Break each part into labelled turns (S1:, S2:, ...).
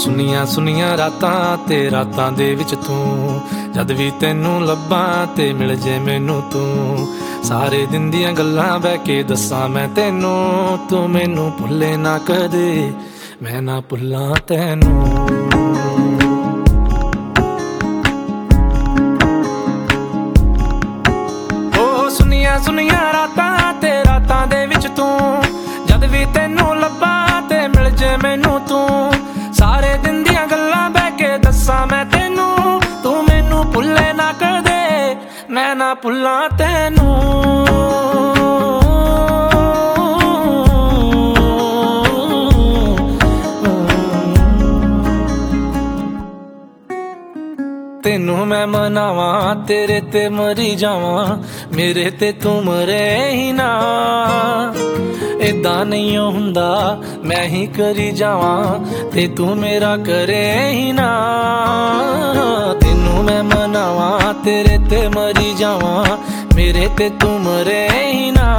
S1: ਸੁਨੀਆਂ ਸੁਨੀਆਂ ਰਾਤਾਂ ਤੇ ਰਾਤਾਂ ਦੇ ਵਿੱਚ ਤੂੰ, ਜਦ ਵੀ ਤੈਨੂੰ ਲੱਭਾਂ ਤੇ ਮਿਲ ਜੇ ਮੈਨੂੰ ਤੂੰ। ਸਾਰੇ ਦਿਨ ਦੀਆਂ ਗੱਲਾਂ ਬਹਿ ਕੇ ਦੱਸਾਂ ਮੈਂ ਤੈਨੂੰ, ਤੂੰ ਮੈਨੂੰ ਭੁੱਲੇ ਨਾ ਕਦੇ, ਮੈਂ ਨਾ ਭੁੱਲਾਂ ਤੈਨੂੰ। ਸੁਨੀਆਂ ਰਾਤਾਂ ਤੇ ਰਾਤਾਂ ਦੇ ਵਿੱਚ ਤੂੰ, ਜਦ ਵੀ ਤੈਨੂੰ ਲੱਭਾਂ ਤੇ ਮਿਲ ਜੇ ਮੈਨੂੰ ਤੂੰ। ਸਾਰੇ ਦਿਨ ਦੀਆਂ ਗੱਲਾਂ ਬਹਿ ਕੇ ਦੱਸਾਂ ਮੈਂ ਤੈਨੂੰ, ਤੂੰ ਮੈਨੂੰ ਭੁੱਲੇ ਨਾ ਕਦੇ, ਮੈਂ ਨਾ ਭੁੱਲਾਂ ਤੈਨੂੰ। ਤੈਨੂੰ ਮੈਂ ਮਨਾਵਾਂ ਤੇਰੇ ਤੇ ਮਰੀ ਜਾਵਾਂ, ਮੇਰੇ ਤੇ ਤੂੰ ਮਰੇ ਹੀ ਨਾ। ਏਦਾਂ ਨਹੀਂ ਹੁੰਦਾ ਮੈਂ ਹੀ ਕਰੀ ਜਾਵਾਂ ਤੇ ਤੂੰ ਮੇਰਾ ਕਰੇ ਹੀ ਨਾ। ਤੈਨੂੰ ਮੈਂ ਮਨਾਵਾਂ ਤੇਰੇ ਤੇ ਮਰੀ ਜਾਵਾਂ, ਮੇਰੇ ਤੇ ਤੂੰ ਮਰੇ ਹੀ ਨਾ।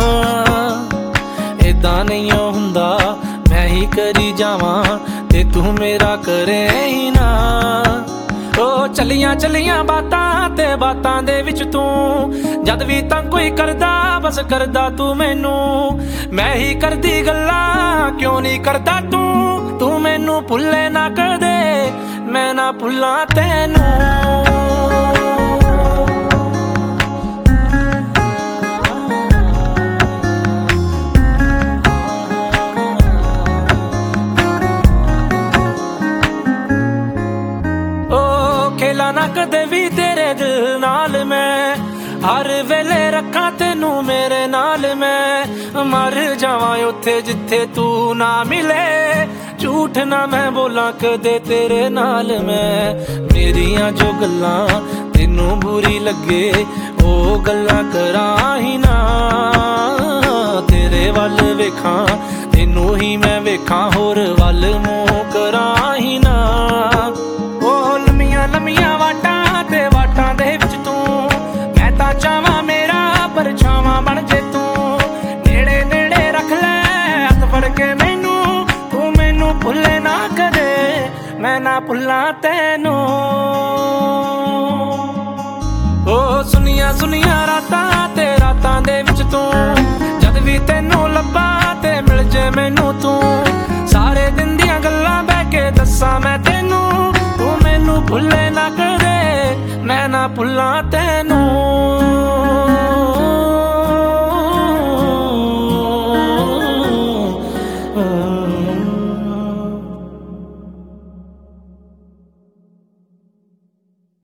S1: ਏਦਾਂ ਨਹੀਂ ਹੁੰਦਾ ਮੈਂ ਹੀ ਕਰੀ ਜਾਵਾਂ ਤੇ ਤੂੰ ਮੇਰਾ ਕਰੇ ਹੀ ਨਾ। ਓ ਚੱਲੀਆਂ ਚੱਲੀਆਂ ਬਾਤਾਂ ਤੇ ਬਾਤਾਂ ਦੇ ਵਿੱਚ ਤੂੰ, ਜਦ ਵੀ ਤਾਂ ਕੋਈ ਕਰਦਾ ਬਸ ਕਰਦਾ ਤੂੰ ਮੈਨੂੰ। ਮੈਂ ਹੀ ਕਰਦੀ ਗੱਲਾਂ ਕਿਉਂ ਨਹੀਂ ਕਰਦਾ ਤੂੰ, ਤੂੰ ਮੈਨੂੰ ਭੁੱਲੇ ਨਾ ਕਦੇ, ਮੈਂ ਨਾ ਭੁੱਲਾਂ ਤੈਨੂੰ। ਖੇਲਾ ਨਾ ਕਦੇ ਵੀ ਤੇਰੇ ਦਿਲ ਨਾਲ ਮੈਂ, ਹਰ ਵੇਲੇ ਰੱਖਾਂ ਤੈਨੂੰ ਮੇਰੇ ਨਾਲ ਮੈਂ। ਮਰ ਜਾਵਾਂ ਉੱਥੇ ਜਿੱਥੇ ਤੂੰ ਨਾ ਮਿਲੇ, ਝੂਠ ਨਾ ਮੈਂ ਬੋਲਾਂ ਕਦੇ ਤੇਰੇ ਨਾਲ ਮੈਂ। ਮੇਰੀਆਂ ਜੋ ਗੱਲਾਂ ਤੈਨੂੰ ਬੁਰੀ ਲੱਗੇ, ਉਹ ਗੱਲਾਂ ਕਰਾਂ ਹੀ ਨਾ। ਤੇਰੇ ਵੱਲ ਵੇਖਾਂ ਤੈਨੂੰ ਹੀ ਮੈਂ ਵੇਖਾਂ, ਹੋਰ ਵੱਲ ਮੂੰਹ ਕਰਾਂ ਹੀ ਨਾ। ਲੰਮੀਆਂ ਵਾਟਾਂ ਤੇ ਵਾਟਾਂ ਦੇ ਵਿੱਚ ਤੂੰ, ਮੈਂ ਤਾਂ ਚਾਹਾਂ ਮੇਰਾ ਪਰਛਾਵਾਂ ਬਣ ਜੇ ਤੂੰ। ਨੇੜੇ ਨੇੜੇ ਰੱਖ ਲੈ ਹੱਥ ਫੜ ਕੇ ਮੈਨੂੰ, ਤੂੰ ਮੈਨੂੰ ਭੁੱਲੇ ਨਾ ਕਦੇ, ਮੈਂ ਨਾ ਭੁੱਲਾਂ ਤੈਨੂੰ। ਓ ਸੁਨੀਆਂ ਸੁਨੀਆਂ ਰਾਤਾਂ ਤੇ ਰਾਤਾਂ ਦੇ ਵਿੱਚ ਤੂੰ, ਜਦ ਵੀ ਤੈਨੂੰ ਲੱਭਾਂ ਤੇ ਮਿਲ ਜੇ ਮੈਨੂੰ ਤੂੰ। ਸਾਰੇ ਦਿਨ ਦੀਆਂ ਗੱਲਾਂ ਬਹਿ ਕੇ ਦੱਸਾਂ ਮੈਂ ਤੈਨੂੰ, ਤੂੰ ਮੈਨੂੰ ਭੁੱਲੇ ਨਾ ਕਦੇ, ਮੈਂ ਨਾ ਭੁੱਲਾਂ ਤੈਨੂੰ।